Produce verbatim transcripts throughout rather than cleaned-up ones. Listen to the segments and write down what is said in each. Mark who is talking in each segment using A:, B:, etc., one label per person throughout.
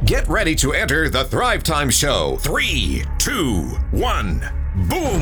A: Get ready to enter the Thrive Time Show. Three, two, one, boom.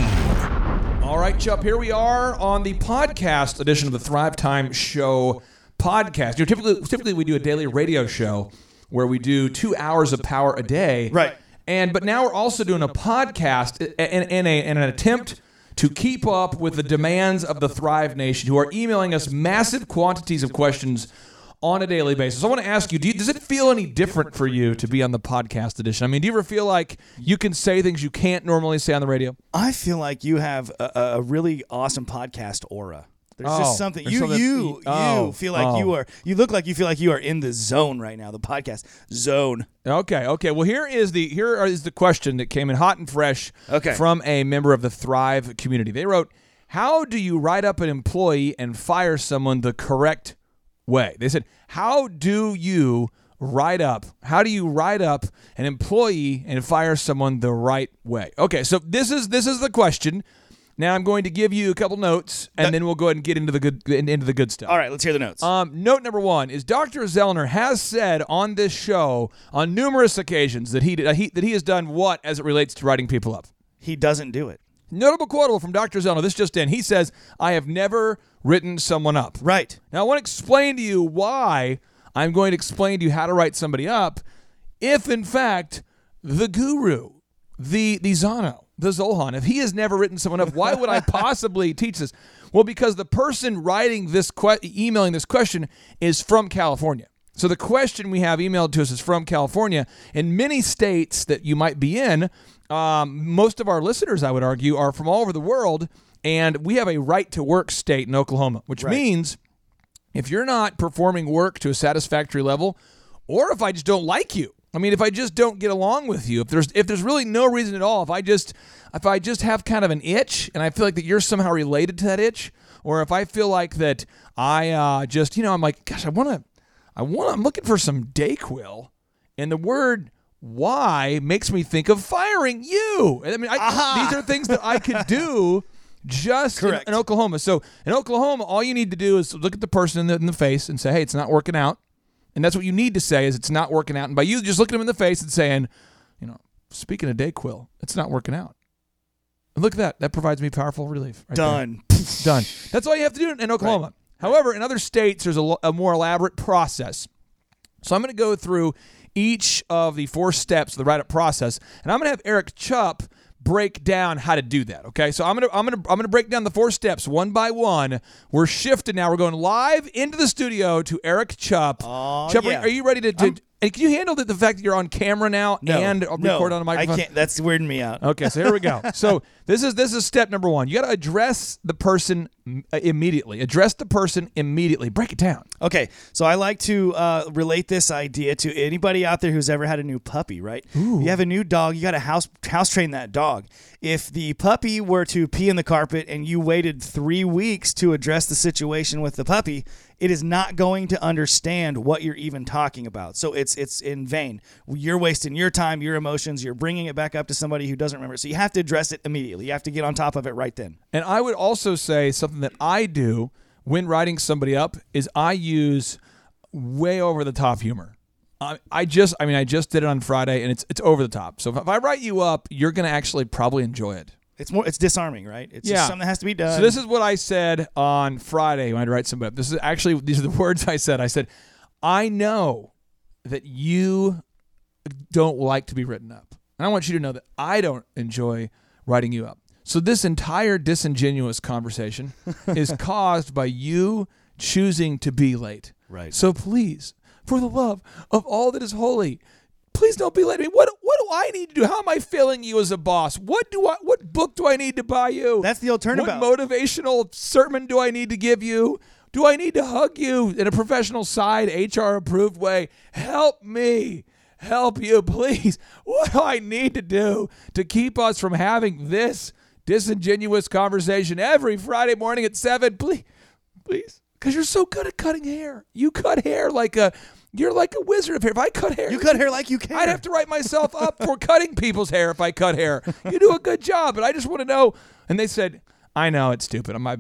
B: All right, Chup, here we are on the podcast edition of the Thrive Time Show podcast. You know, typically, typically we do a daily radio show where we do two hours of power a day.
C: Right.
B: And but now we're also doing a podcast in, in, a, in an attempt to keep up with the demands of the Thrive Nation, who are emailing us massive quantities of questions on a daily basis. I want to ask you, do you, does it feel any different for you to be on the podcast edition? I mean, do you ever feel like you can say things you can't normally say on the radio?
C: I feel like you have a, a really awesome podcast aura. There's
B: Oh,
C: just something
B: there's
C: you
B: something-
C: you
B: oh,
C: you feel like
B: oh.
C: you are you look like you feel like you are in the zone right now, the podcast zone.
B: Okay, okay. Well, here is the here is the question that came in hot and fresh
C: Okay.
B: from a member of the Thrive community. They wrote, "How do you write up an employee and fire someone the correct way?" They said, "How do you write up? How do you write up an employee and fire someone the right way?" Okay, so this is this is the question. Now I'm going to give you a couple notes, and
C: That-
B: then we'll go ahead and get into the good into the good stuff.
C: All right, let's hear the notes.
B: Um, note number one is Doctor Zellner has said on this show on numerous occasions that he, uh, he that he has done what as it relates to writing people up.
C: he doesn't do it.
B: Notable quotable from Doctor Zellner. This just in. He says, "I have never written someone up."
C: Right.
B: Now I want to explain to you why I'm going to explain to you how to write somebody up. If in fact the guru, the the Zano, the Zolhan, if he has never written someone up, why would I possibly teach this? Well, because the person writing this, que- emailing this question is from California. So the question we have emailed to us is from California. In many states that you might be in, um, most of our listeners, I would argue, are from all over the world, and we have a right to work state in Oklahoma, which
C: Right.
B: means if you're not performing work to a satisfactory level, or if I just don't like you, I mean, if I just don't get along with you, if there's if there's really no reason at all, if I just if I just have kind of an itch and I feel like that you're somehow related to that itch, or if I feel like that I uh, just, you know, I'm like, gosh, I want to, I want, I'm looking for some Dayquil, and the word "why" makes me think of firing you. I mean, I, these are things that I could do. Just in,
C: Correct.
B: in Oklahoma. So in Oklahoma, all you need to do is look at the person in the, in the face and say, "Hey, it's not working out." And that's what you need to say is it's not working out. And by you just looking them in the face and saying, you know, "Speaking of Dayquil, it's not working out." And look at that. That provides me powerful relief. Right
C: Done.
B: there. Done. That's all you have to do in Oklahoma.
C: Right.
B: However, in other states, there's a, lo- a more elaborate process. So I'm going to go through each of the four steps of the write-up process, and I'm going to have Eric Chupp break down how to do that. Okay, so I'm gonna I'm gonna I'm gonna break down the four steps one by one. We're shifting now. We're going live into the studio to Eric Chupp.
C: Aw,
B: Chupp, are-
C: yeah.
B: are you ready to? to and can you handle the, the fact that you're on camera now
C: No.
B: and
C: no,
B: record on a microphone?
C: I can't. That's weirding me out.
B: Okay, so here we go. So this is this is step number one. You got to address the person mm, immediately. Address the person immediately. Break it down.
C: Okay, so I like to uh, relate this idea to anybody out there who's ever had a new puppy, right? You have a new dog, you got to house house train that dog. If the puppy were to pee in the carpet and you waited three weeks to address the situation with the puppy, it is not going to understand what you're even talking about. So it's it's in vain. You're wasting your time, your emotions, you're bringing it back up to somebody who doesn't remember. So you have to address it immediately. You have to get on top of it right then.
B: And I would also say something that I do when writing somebody up is I use way over the top humor. I, I just, I mean, I just did it on Friday, and it's it's over the top. So if, if I write you up, you're going to actually probably enjoy it.
C: It's more it's disarming, right? It's
B: Yeah.
C: just something that has to be done.
B: So this is what I said on Friday when I had to write somebody up. This is actually, these are the words I said. I said, "I know that you don't like to be written up. And I want you to know that I don't enjoy writing you up. So this entire disingenuous conversation is caused by you choosing to be late.
C: Right.
B: So please, for the love of all that is holy, please don't be late. I mean, what what do I need to do? How am I failing you as a boss? What do I? What book do I need to buy you?
C: That's the old turnabout.
B: What motivational sermon do I need to give you? Do I need to hug you in a professional side, H R approved way? Help me. Help you, please. What do I need to do to keep us from having this disingenuous conversation every Friday morning at seven? Please, please. Because you're so good at cutting hair. You cut hair like a, you're like a wizard of hair. If I cut hair.
C: You cut hair like you can.
B: I'd have to write myself up for cutting people's hair if I cut hair. You do a good job, but I just want to know. And they said, I know, it's stupid. I'm my bad.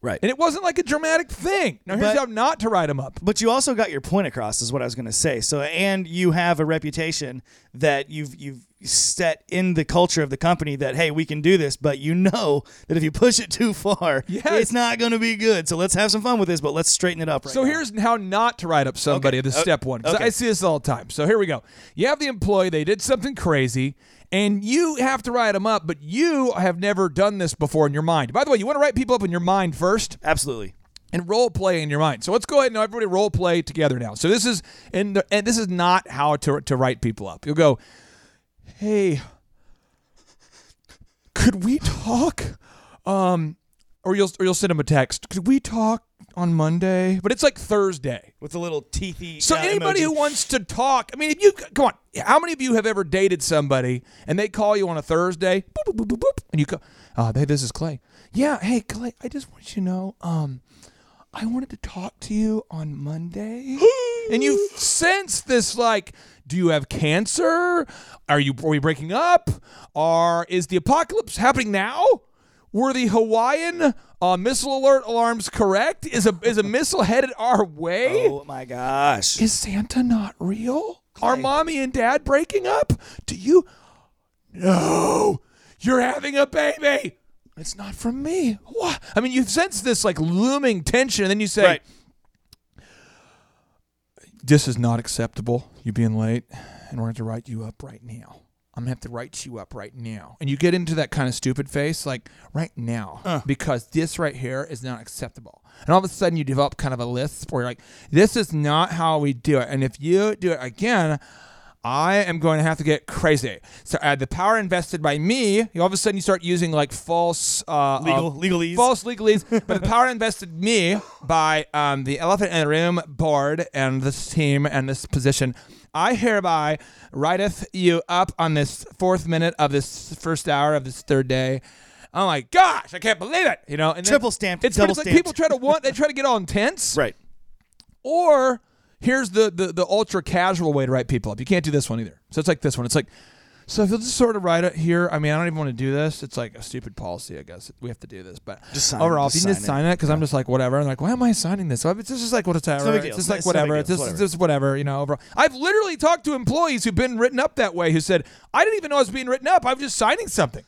C: Right.
B: And it wasn't like a dramatic thing. Now, here's
C: But-
B: how not to write them up.
C: But you also got your point across, is what I was going to say. So, and you have a reputation that you've you've set in the culture of the company that, hey, we can do this, but you know that if you push it too far,
B: Yes.
C: it's not going to be good. So let's have some fun with this, but let's straighten it up right
B: So
C: now.
B: here's how not to write up somebody.
C: Okay.
B: This
C: O-
B: step one. 'Cause
C: okay.
B: I see this all the time. So here we go. You have the employee. They did something crazy, and you have to write them up, but you have never done this before in your mind. By the way, you want to write people up in your mind first
C: Absolutely.
B: and role play in your mind. So let's go ahead and everybody role play together now. So this is in the, and this is not how to to write people up. You'll go, hey, could we talk? Um, or you'll or you'll send them a text. Could we talk on Monday? But it's like Thursday.
C: With a little teethy.
B: So
C: uh,
B: anybody
C: emoji.
B: who wants to talk, I mean, if you come on, how many of you have ever dated somebody and they call you on a Thursday, boop, boop, boop, boop, boop, and you go, "Oh, hey, this is Clay. Yeah, hey Clay, I just want you to know, um, I wanted to talk to you on Monday." And you sense this, like, do you have cancer? Are you are we breaking up? Or is the apocalypse happening now? Were the Hawaiian uh, missile alert alarms correct? Is a is a missile headed our way?
C: Oh my gosh.
B: Is Santa not real? Are mommy and dad breaking up? Do you? No, you're having a baby. It's not from me. What? I mean, you sense this like looming tension, and then you say,
C: Right.
B: "This is not acceptable. You being late, and we're going to write you up right now. I'm going to have to write you up right now." And you get into that kind of stupid face, like, right now,
C: Uh.
B: because this right here is not acceptable. And all of a sudden, you develop kind of a list where you're like, this is not how we do it. And if you do it again, I am going to have to get crazy. So uh, the power invested by me, you all of a sudden you start using like false uh,
C: Legal,
B: uh,
C: legalese.
B: false legalese, but the power invested me by um, the Elephant in the Room board and this team and this position. I hereby writeth you up on this fourth minute of this first hour of this third day. Oh my gosh, I can't believe it! You know, and then
C: Triple stamped,
B: It's,
C: double
B: it's like
C: stamped.
B: people try to want, they try to get all intense,
C: Right.
B: or here's the, the the ultra casual way to write people up. You can't do this one either. So it's like this one. It's like, so if you'll just sort of write it here. I mean, I don't even want to do this. It's like a stupid policy, I guess. We have to do this, but
C: Just sign it.
B: overall,
C: Just
B: if you can just
C: sign
B: sign it, because I'm just like whatever. I'm like, why am I signing this? So it's just like whatever.
C: no big deal.
B: It's just like
C: It's no big
B: whatever.
C: deal.
B: It's just,
C: It's
B: it's just whatever. You know. Overall, I've literally talked to employees who've been written up that way who said, I didn't even know I was being written up. I was just signing something.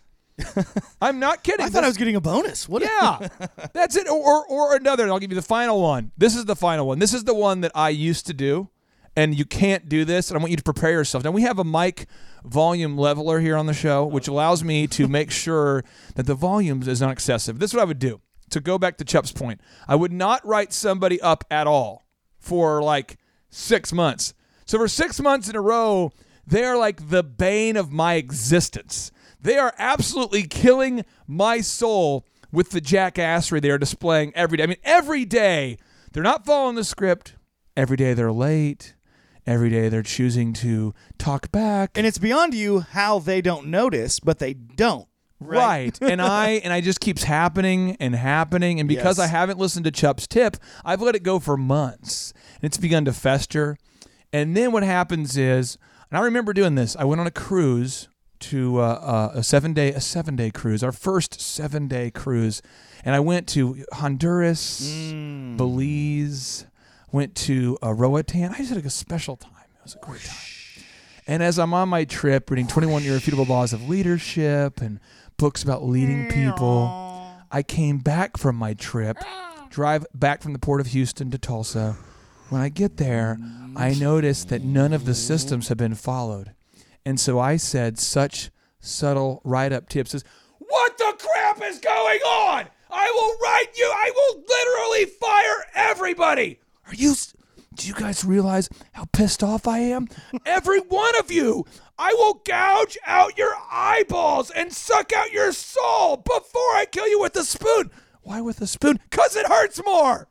B: I'm not kidding.
C: I thought I
B: This-
C: was getting a bonus. What?
B: yeah, that's it. Or, or or another. And I'll give you the final one. This is the final one. This is the one that I used to do, and you can't do this. And I want you to prepare yourself. Now we have a mic volume leveler here on the show, which allows me to make sure that the volume is not excessive. This is what I would do. To go back to Chuck's point, I would not write somebody up at all for like six months. So for six months in a row, they are like the bane of my existence. They are absolutely killing my soul with the jackassery they are displaying every day. I mean, every day they're not following the script. Every day they're late. Every day they're choosing to talk back.
C: And it's beyond you how they don't notice, but they don't.
B: Right. and I and I just keeps happening and happening. And because
C: Yes.
B: I haven't listened to Chup's tip, I've let it go for months. And it's begun to fester. And then what happens is, and I remember doing this, I went on a cruise to uh, uh, a seven day a seven day cruise, our first seven day cruise, and I went to Honduras,
C: Mm.
B: Belize, went to uh, Roatan. I just had like a special time. It was a great time. And as I'm on my trip, reading twenty-one Irrefutable Laws of Leadership and books about leading people, I came back from my trip, drive back from the port of Houston to Tulsa. When I get there, I noticed that none of the systems have been followed. And so I said such subtle write-up tips as, what the crap is going on? I will write you. I will literally fire everybody. Are you, do you guys realize how pissed off I am? Every one of you. I will gouge out your eyeballs and suck out your soul before I kill you with a spoon. Why with a spoon? Because it hurts more.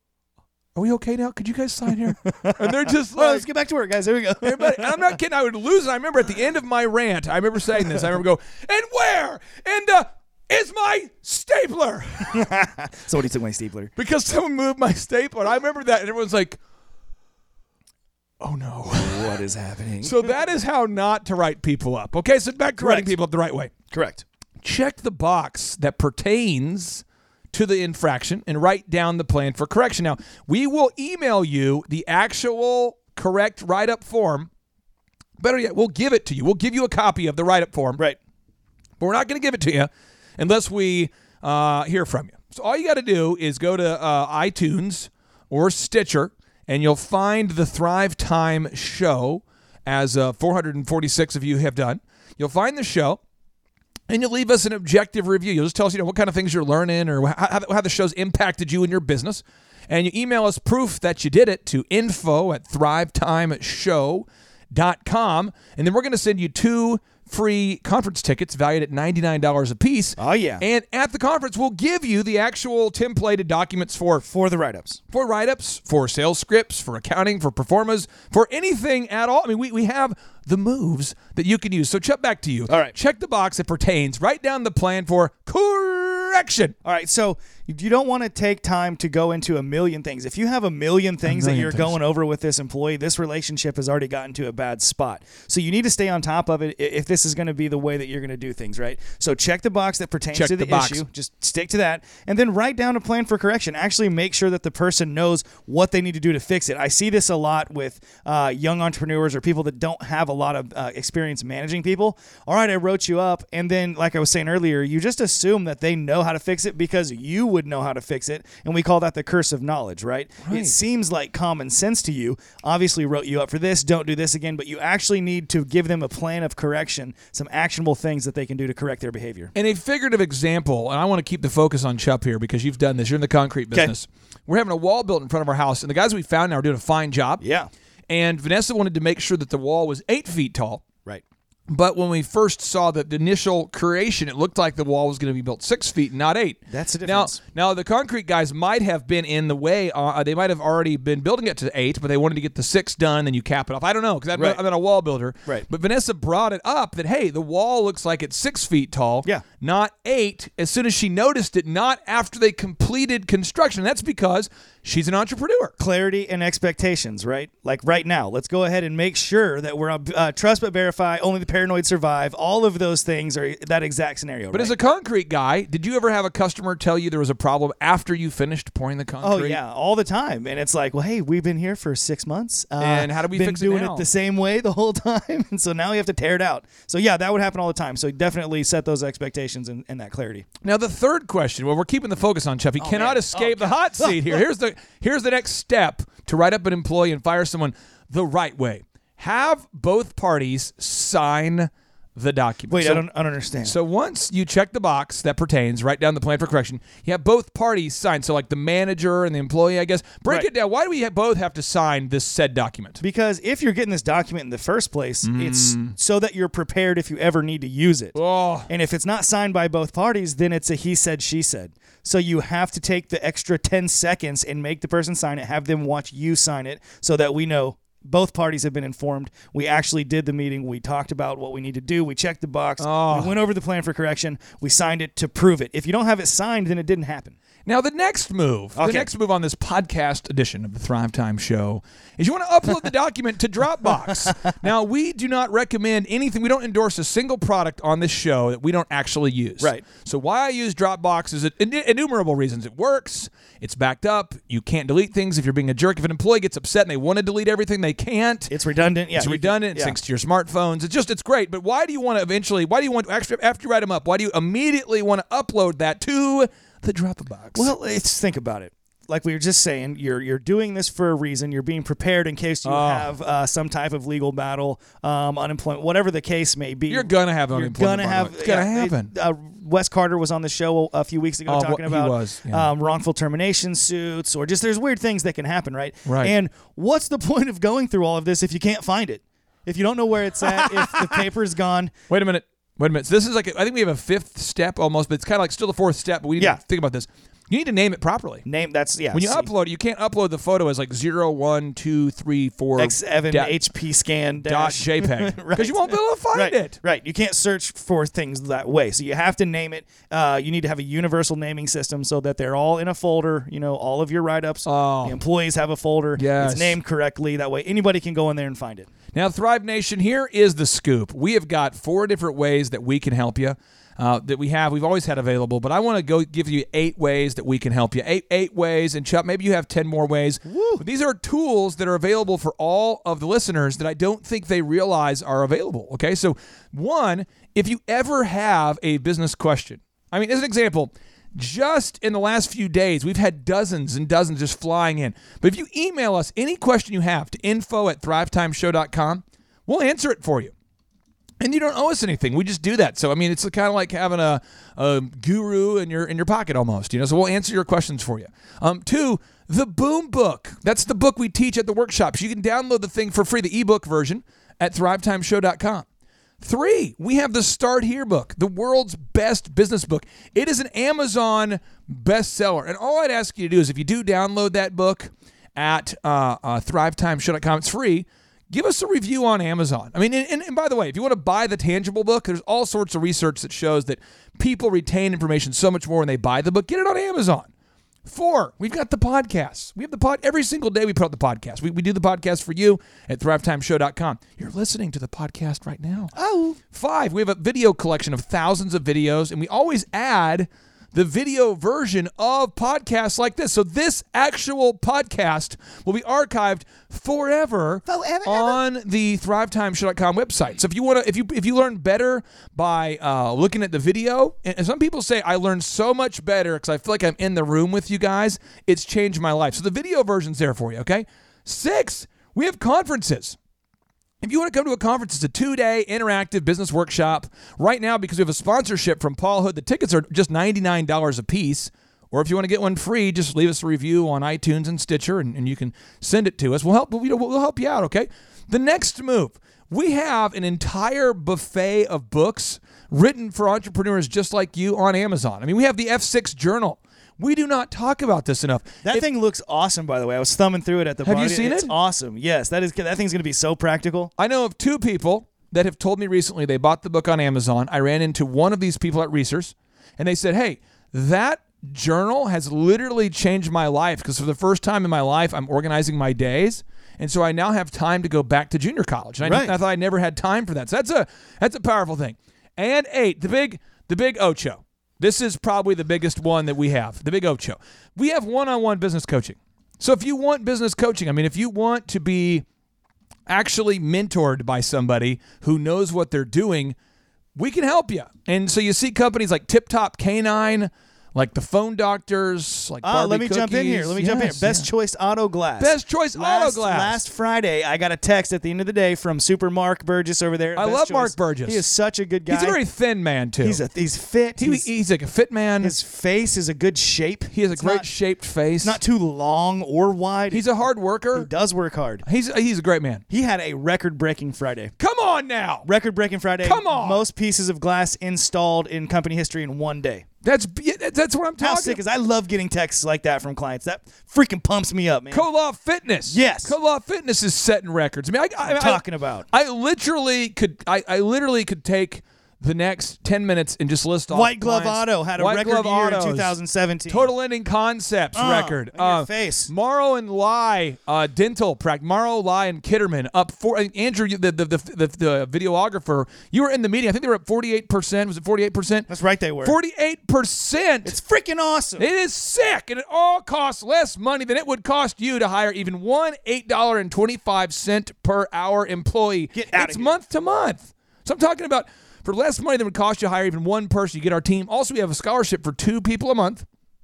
B: Are we okay now? Could you guys sign here? And they're just
C: Well,
B: like,
C: let's get back to work, guys. There we go.
B: everybody, and I'm not kidding. I would lose it. I remember at the end of my rant, I remember saying this. I remember go, and where? And uh, is my stapler?
C: Somebody took my stapler.
B: Because someone moved my stapler. And I remember that, and everyone's like, oh no.
C: What is happening?
B: So that is how not to write people up. Okay, so back to writing
C: Correct.
B: people up the right way.
C: Correct.
B: Check the box that pertains to the infraction and write down the plan for correction. Now, we will email you the actual correct write-up form. Better yet, we'll give it to you. We'll give you a copy of the write-up form.
C: Right.
B: But we're not going to give it to you unless we uh, hear from you. So all you got to do is go to uh, iTunes or Stitcher, and you'll find the Thrive Time show, as uh, four hundred forty-six of you have done. You'll find the show, and you'll leave us an objective review. You'll just tell us, you know, what kind of things you're learning or how, how the show's impacted you in your business. And you email us proof that you did it to info at thrivetimeshow dot com. And then we're going to send you two free conference tickets valued at ninety-nine dollars a piece.
C: Oh, yeah.
B: And at the conference, we'll give you the actual templated documents for
C: For the write-ups.
B: for write-ups, for sales scripts, for accounting, for performas, for anything at all. I mean, we, we have the moves that you can use. So check back to you.
C: All right.
B: Check the box that pertains. Write down the plan for correction.
C: All right, so you don't want to take time to go into a million things. If you have a million things
B: million
C: that you're
B: things.
C: going over with this employee, this relationship has already gotten to a bad spot. So you need to stay on top of it i- if this is going to be the way that you're going to do things, right? So check the box that pertains
B: Check
C: to the,
B: the box.
C: issue. Just stick to that. And then write down a plan for correction. Actually make sure that the person knows what they need to do to fix it. I see this a lot with uh, young entrepreneurs or people that don't have a lot of uh, experience managing people. All right, I wrote you up. And then, like I was saying earlier, you just assume that they know how to fix it because you would know how to fix it. And we call that the curse of knowledge, right?
B: Right.
C: It seems like common sense to you. Obviously wrote you up for this, don't do this again, but you actually need to give them a plan of correction, some actionable things that they can do to correct their behavior.
B: And a figurative example, and I want to keep the focus on Chup here because you've done this. You're in the concrete business. We're having a wall built in front of our house, and the guys we found now are doing a fine job.
C: Yeah.
B: And Vanessa wanted to make sure that the wall was eight feet tall.
C: Right.
B: But when we first saw the, the initial creation, it looked like the wall was going to be built six feet, not eight.
C: That's the difference.
B: Now, now the concrete guys might have been in the way. Uh, they might have already been building it to eight, but they wanted to get the six done, and you cap it off. I don't know, because I'm,
C: Right.
B: I'm not a wall builder.
C: Right.
B: But Vanessa brought it up that, hey, the wall looks like it's six feet tall,
C: Yeah.
B: not eight, as soon as she noticed it, not after they completed construction. That's because she's an entrepreneur.
C: Clarity and expectations, right? Like right now, let's go ahead and make sure that we're uh, trust but verify, only the paranoid survive. All of those things are that exact scenario.
B: But
C: right?
B: as a concrete guy, did you ever have a customer tell you there was a problem after you finished pouring the concrete?
C: Oh yeah, all the time, and it's like, well, hey, we've been here for six months, uh,
B: And how do we
C: been
B: fix it
C: doing
B: now?
C: it the same way the whole time, and so now we have to tear it out. So yeah, that would happen all the time. So definitely set those expectations and, and that clarity.
B: Now the third question, well, we're keeping the focus on Chuff. He cannot
C: man.
B: escape
C: Oh,
B: the hot seat here. Here's the here's the next step to write up an employee and fire someone the right way. Have both parties sign the document.
C: Wait,
B: So-
C: I don't, I don't understand.
B: So once you check the box that pertains, write down the plan for correction, you have both parties sign. So like the manager and the employee, I guess. Break
C: Right.
B: it down. Why do we ha- both have to sign this said document?
C: Because if you're getting this document in the first place, it's
B: Mm.
C: so that you're prepared if you ever need to use it.
B: Oh,
C: And if it's not signed by both parties, then it's a he said, she said. So you have to take the extra ten seconds and make the person sign it, have them watch you sign it so that we know both parties have been informed. We actually did the meeting. We talked about what we need to do. We checked the box.
B: Oh.
C: We went over the plan for correction. We signed it to prove it. If you don't have it signed, then it didn't happen.
B: Now, the next move, the
C: Okay.
B: next move on this podcast edition of the Thrive Time Show is you want to upload the document to Dropbox. Now, we do not recommend anything. We don't endorse a single product on this show that we don't actually use.
C: Right.
B: So why I use Dropbox is in- innumerable reasons. It works. It's backed up. You can't delete things if you're being a jerk. If an employee gets upset and they want to delete everything, they can't.
C: It's redundant. Yeah,
B: It's
C: you can-
B: redundant. It
C: yeah.
B: syncs to your smartphones. It's just, it's great. But why do you want to eventually, why do you want, after, after you write them up, why do you immediately want to upload that to the Dropbox?
C: Well, let's think about it. Like we were just saying, you're you're doing this for a reason. You're being prepared in case you
B: Oh.
C: have uh, some type of legal battle, um, unemployment, whatever the case may be.
B: You're gonna have
C: You're
B: unemployment.
C: gonna
B: by the
C: have.
B: way. It's gonna
C: yeah,
B: happen.
C: it- uh, Wes Carter was on the show a few weeks ago
B: Oh,
C: talking
B: he
C: about
B: was, yeah.
C: um, wrongful termination suits, or just there's weird things that can happen, right?
B: Right.
C: And what's the point of going through all of this if you can't find it? If you don't know where it's at, if the paper's gone.
B: Wait a minute. Wait a minute. So this is like a, I think we have a fifth step almost, but it's kind of like still the fourth step. But we need
C: Yeah.
B: to think about this. You need to name it properly.
C: Name that's yeah.
B: When you
C: see.
B: upload it, you can't upload the photo as like zero, one, two, three, four
C: X seven
B: dot-
C: H P scan
B: dot
C: dash
B: JPEG because
C: Right.
B: you won't be able to find
C: right,
B: it.
C: Right. You can't search for things that way. So you have to name it. Uh, you need to have a universal naming system so that they're all in a folder. You know, all of your write-ups.
B: Oh.
C: The employees have a folder.
B: Yes.
C: It's named correctly. That way anybody can go in there and find it.
B: Now, Thrive Nation, here is the scoop. We have got four different ways that we can help you. uh, that we have, we've always had available, but I want to go give you eight ways that we can help you. Eight eight ways, and Chuck, maybe you have ten more ways. But these are tools that are available for all of the listeners that I don't think they realize are available, okay? So one, if you ever have a business question, I mean, as an example, just in the last few days, we've had dozens and dozens just flying in. But if you email us any question you have to info at thrive time show dot com, we'll answer it for you. And you don't owe us anything. We just do that. So, I mean, it's kind of like having a, a guru in your in your pocket almost, you know. So we'll answer your questions for you. Um, two, the Boom Book. That's the book we teach at the workshops. You can download the thing for free, the ebook version, at thrive time show dot com. Three, we have the Start Here book, the world's best business book. It is an Amazon bestseller. And all I'd ask you to do is if you do download that book at uh, uh, thrive time show dot com, it's free. Give us a review on Amazon. I mean, and, and by the way, if you want to buy the tangible book, there's all sorts of research that shows that people retain information so much more when they buy the book. Get it on Amazon. Four, we've got the podcasts. We have the pod every single day we put out the podcast. We, we do the podcast for you at thrive time show dot com. You're listening to the podcast right now.
C: Oh.
B: Five, we have a video collection of thousands of videos, and we always add the video version of podcasts like this. So this actual podcast will be archived forever,
C: Forever,
B: on the thrive time show dot com website. So if you want to, if you if you learn better by uh, looking at the video, and some people say I learned so much better because I feel like I'm in the room with you guys. It's changed my life. So the video version's there for you. Okay. Six, we have conferences. If you want to come to a conference, it's a two-day interactive business workshop. Right now, because we have a sponsorship from Paul Hood, the tickets are just ninety-nine dollars a piece. Or if you want to get one free, just leave us a review on iTunes and Stitcher, and, and you can send it to us. We'll help, we'll, we'll help you out, okay? The next move, we have an entire buffet of books written for entrepreneurs just like you on Amazon. I mean, we have the F six Journal. We do not talk about this enough.
C: That
B: If-
C: thing looks awesome, by the way. I was thumbing through it at the
B: Have you
C: party.
B: seen
C: it's
B: it?
C: awesome. Yes, that is. That thing's going to be so practical.
B: I know of two people that have told me recently they bought the book on Amazon. I ran into one of these people at Research, and they said, hey, that journal has literally changed my life because for the first time in my life, I'm organizing my days. And so I now have time to go back to junior college. And I,
C: Right.
B: I thought I never had time for that. So that's a that's a powerful thing. And eight, the big the big Ocho. This is probably the biggest one that we have, the big Ocho. We have one-on-one business coaching. So if you want business coaching, I mean, if you want to be actually mentored by somebody who knows what they're doing, we can help you. And so you see companies like Tip Top Canine, like the Phone Doctors, like
C: Ah,
B: Barbie
C: let me jump in here.
B: Cookies.
C: Let me jump in.
B: Yes,
C: Best
B: yeah.
C: Choice Auto Glass.
B: Best Choice
C: last,
B: Auto Glass.
C: Last Friday, I got a text at the end of the day from Super Mark Burgess over there. at
B: I
C: Best
B: love
C: Choice.
B: Mark Burgess.
C: He is such a good guy.
B: He's a very thin man, too.
C: He's a he's fit.
B: he,
C: he's,
B: he's like a fit man.
C: his face is a good shape.
B: he has a
C: It's
B: great
C: not,
B: shaped face.
C: It's not too long or wide.
B: He's a hard
C: he
B: worker.
C: does work hard.
B: He's he's a great man.
C: He had a record-breaking Friday.
B: Come on now.
C: Record-breaking Friday.
B: Come on.
C: Most pieces of glass installed in company history in one day.
B: That's that's what I'm talking
C: How
B: about.
C: sick is I love getting texts like that from clients. That freaking pumps me up, man.
B: Koloff Fitness.
C: Yes.
B: Koloff Fitness is setting records. I mean, I, I,
C: I'm
B: I,
C: talking about.
B: I literally could. I, I literally could take the next ten minutes and just list off.
C: White Glove
B: clients.
C: Auto had a
B: White
C: record
B: Glove
C: year in
B: Autos.
C: two thousand seventeen.
B: Total Ending Concepts
C: Uh,
B: record.
C: in your face.
B: Morrow and Lie uh, Dental Practice. Morrow, Lie, and Kitterman up for Andrew, you- the the, the the the videographer. You were in the meeting. I think they were up forty-eight percent. Was it forty-eight percent?
C: That's right, they were.
B: forty-eight percent.
C: It's freaking awesome.
B: It is sick, and it all costs less money than it would cost you to hire even one eight dollars and twenty-five cents per hour employee.
C: Get outta
B: It's
C: here.
B: month to month. So I'm talking about for less money than would cost you to hire even one person. You get our team. Also, we have a scholarship for two people a month.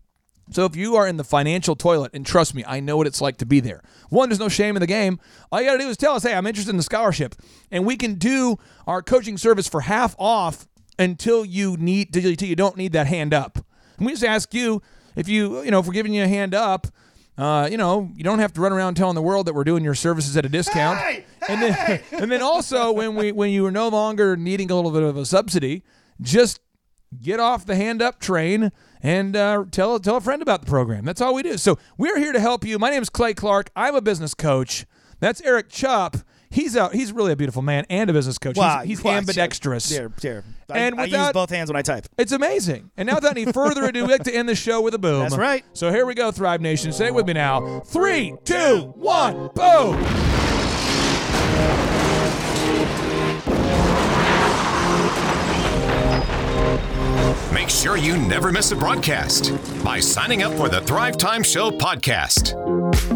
B: So if you are in the financial toilet, and trust me, I know what it's like to be there. One, there's no shame in the game. All you got to do is tell us, hey, I'm interested in the scholarship. And we can do our coaching service for half off until you need until you don't need that hand up. And we just ask you if you, you know, if we're giving you a hand up, uh, you know, you don't have to run around telling the world that we're doing your services at a discount.
C: Hey!
B: And then and then also when we when you are no longer needing a little bit of a subsidy, just get off the hand up train and uh, tell tell a friend about the program. That's all we do. So we're here to help you. My name is Clay Clark. I'm a business coach. That's Eric Chupp. He's out. He's really a beautiful man and a business coach.
C: Wow,
B: he's he's
C: wow,
B: ambidextrous.
C: There, there. I,
B: And
C: I use
B: without-
C: both hands when I type.
B: It's amazing. And now, without any further ado, we like to end the show with a boom.
C: That's right.
B: So here we go, Thrive Nation. Say it with me now. Three, two, one, boom.
A: sure you never miss a broadcast by signing up for the Thrive Time Show podcast.